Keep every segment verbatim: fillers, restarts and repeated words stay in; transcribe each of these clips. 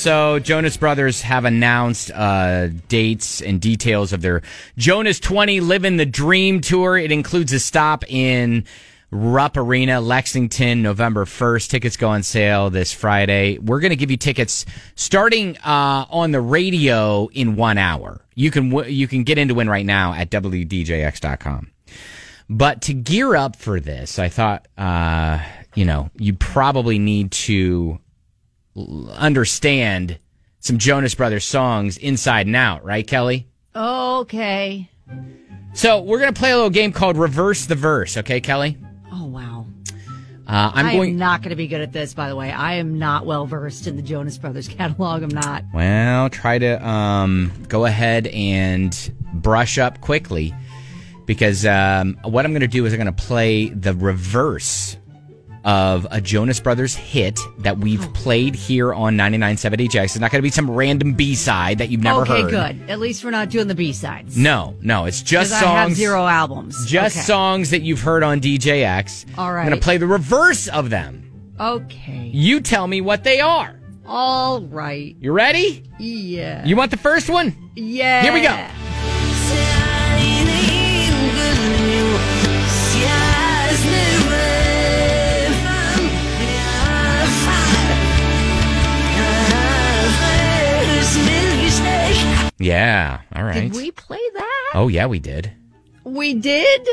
Also, Jonas Brothers have announced uh, dates and details of their Jonas twenty Living the Dream tour. It includes a stop in Rupp Arena, Lexington, November first. Tickets go on sale this Friday. We're going to give you tickets starting uh, on the radio in one hour. You can w- you can get in to win right now at W D J X dot com. But to gear up for this, I thought, uh, you know, you probably need to l- understand some Jonas Brothers songs inside and out, right, Kelly? Okay. So we're going to play a little game called Reverse the Verse, okay, Kelly? Oh, wow. Uh, I'm I going. am not going to be good at this, by the way. I am not well versed in the Jonas Brothers catalog. I'm not. Well, try to um, go ahead and brush up quickly. Because um, what I'm going to do is I'm going to play the reverse of a Jonas Brothers hit that we've oh. played here on ninety-nine point seven D J X. It's not going to be some random B-side that you've never okay, heard. Okay, good. At least we're not doing the B-sides. No, no. It's just songs. I have zero albums. Just okay. songs that you've heard on D J X. All right. I'm going to play the reverse of them. Okay. You tell me what they are. All right. You ready? Yeah. You want the first one? Yeah. Here we go. Yeah, all right. Did we play that? Oh, yeah, we did. We did?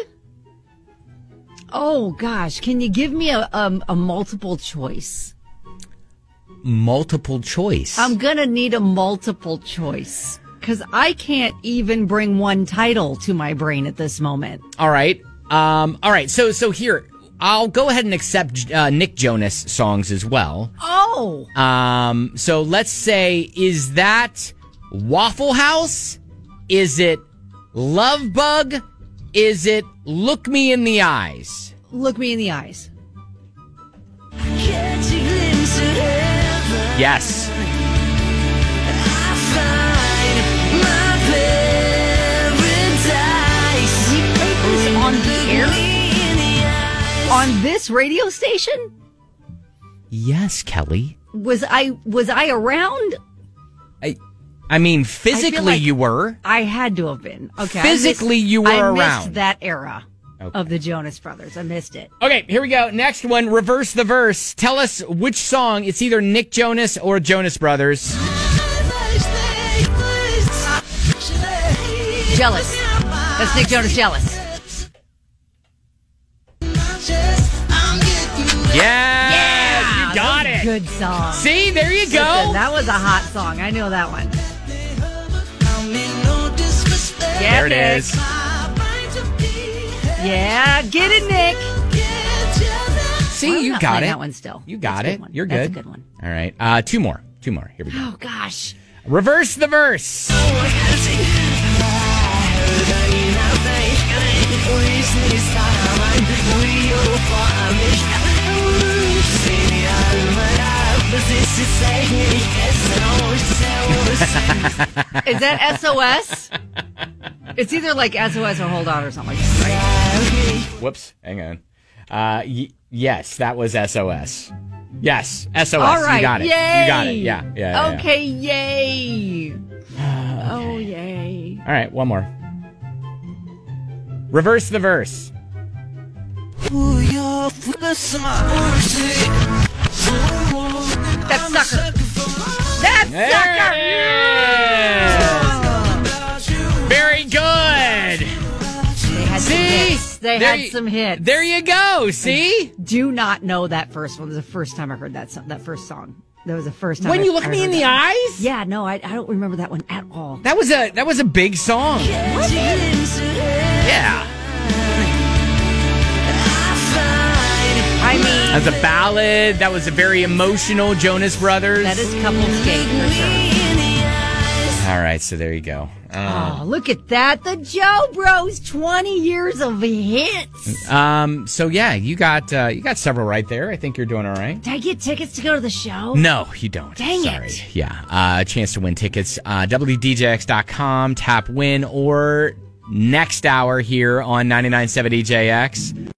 Oh, gosh. Can you give me a, a, a multiple choice? Multiple choice? I'm going to need a multiple choice because I can't even bring one title to my brain at this moment. All right. Um, all right. So, so here, I'll go ahead and accept uh, Nick Jonas songs as well. Oh. Um, so let's say, is that Waffle House? Is it Love Bug? Is it Look Me in the Eyes? Look Me in the Eyes. Yes. We played this on the air? On this radio station? Yes, Kelly. Was I was I around? I I mean, physically I like you were. I had to have been. Okay. Physically I missed, you were I around. I missed that era okay. of the Jonas Brothers. I missed it. Okay, here we go. Next one, reverse the verse. Tell us which song. It's either Nick Jonas or Jonas Brothers. Jealous. That's Nick Jonas, Jealous. Yeah, yeah you got it. Good song. See, there you go. Listen, that was a hot song. I know that one. Yeah, there it Nick. is. Yeah, get it, Nick. See, well, you got it. That one still. You got it. You're That's good. a good one. All right, uh, two more. Two more. Here we go. Oh gosh. Reverse the verse. Is that S O S? It's either like S O S or Hold On or something like that, right? Whoops. Hang on. Uh, y- yes, that was S O S. Yes, S O S. All right. You got it. Yay. You got it. Yeah. Yeah. yeah okay. Yay. okay. Oh, yay. All right. One more. Reverse the verse. That sucker. That There sucker. it is. Very good. They had See? some hits. They There had you- some hits. There you go. See? Do not know that first one. It was the first time I heard that song, that first song. That was the first time. When I, you look I me heard in the that. eyes? Yeah, no, I, I don't remember that one at all. That was a that was a big song. Yeah. I mean, As a ballad, that was a very emotional Jonas Brothers. that is couple skate for sure. All right, so there you go. Uh, Oh, look at that. The Joe Bros, twenty years of hits. um. So yeah, you got uh, you got several right there. I think you're doing all right. Did I get tickets to go to the show? No, you don't. Dang Sorry. it. Yeah. Uh, a chance to win tickets. Uh, W D J X dot com, tap win, or next hour here on ninety-nine point seven D J X.